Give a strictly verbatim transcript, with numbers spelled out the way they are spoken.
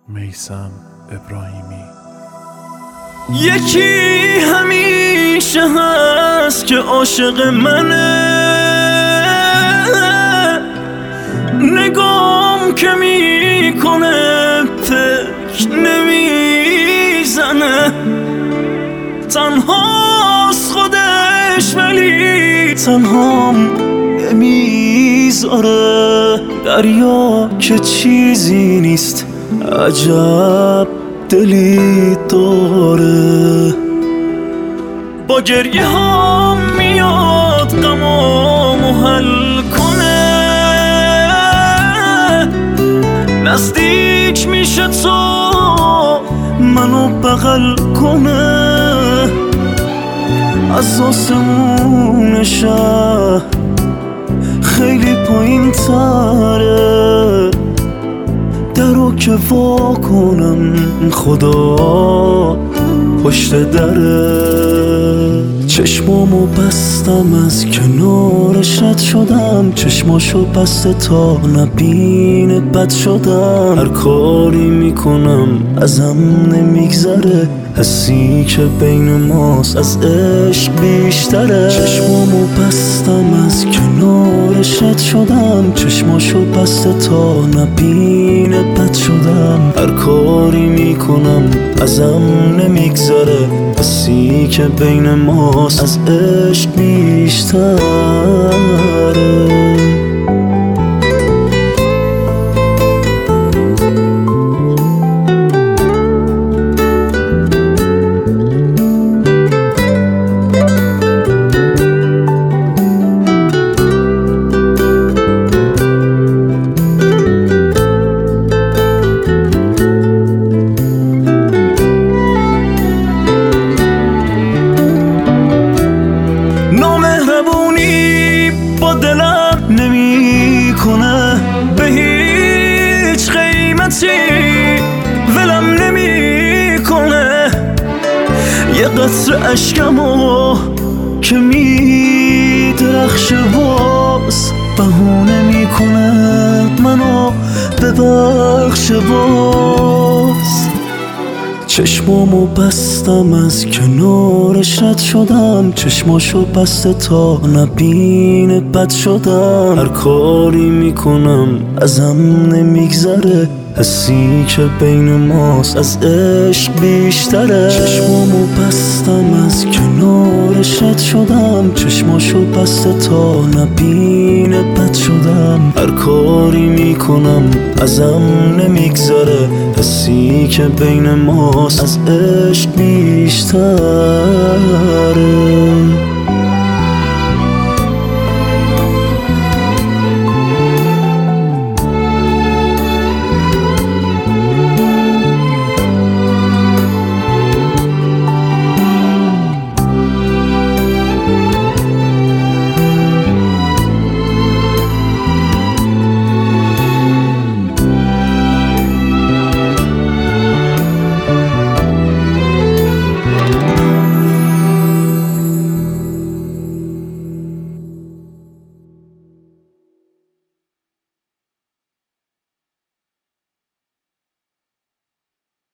میثم ابراهیمی. یکی همیشه هست که عاشق منه، نگام که میکنه فکر نمیزنه، تنهاست خودش ولی تنهام نمیذاره. دریا که چیزی نیست عجب دلی داره، با گریه ها میاد غمامو حل کنه، نزدیک میشه تو منو بغل کنه، از آسمون شهر خیلی پایین تره، درو که وا کنم خدا پشت دره. چشمامو بستم از کنارش رد شدم، چشماشو بسته تا نبینه بد شدم، هر کاری میکنم ازم نمیگذره، حسی که بین ماست از عشق بیشتره. چشمامو بستم از کنارش رد شدم، چشماشو بسته تا نبینه بد شدم، هر کاری میکنم ازم نمیگذره، حسی که بین ماست از عشق بیشتره. نامهربونی با دلم نمی کنه، به هیچ قیمتی ولم نمی کنه، یه قطره اشکمو که می درخشه باز بهونه می کنه منو ببخشه باز. چشمامو بستم از کنارش رد شدم، چشماشو بسته تا نبینه بد شدم، هر کاری میکنم ازم نمیگذره، حسی که بین ماست از عشق بیشتره. چشمامو بستم از کنارش رد شدم، چشماشو بسته تا نبینه بد شدم، هر کاری میکنم ازم نمیگذره، حسی که بین ماست از عشق بیشتره.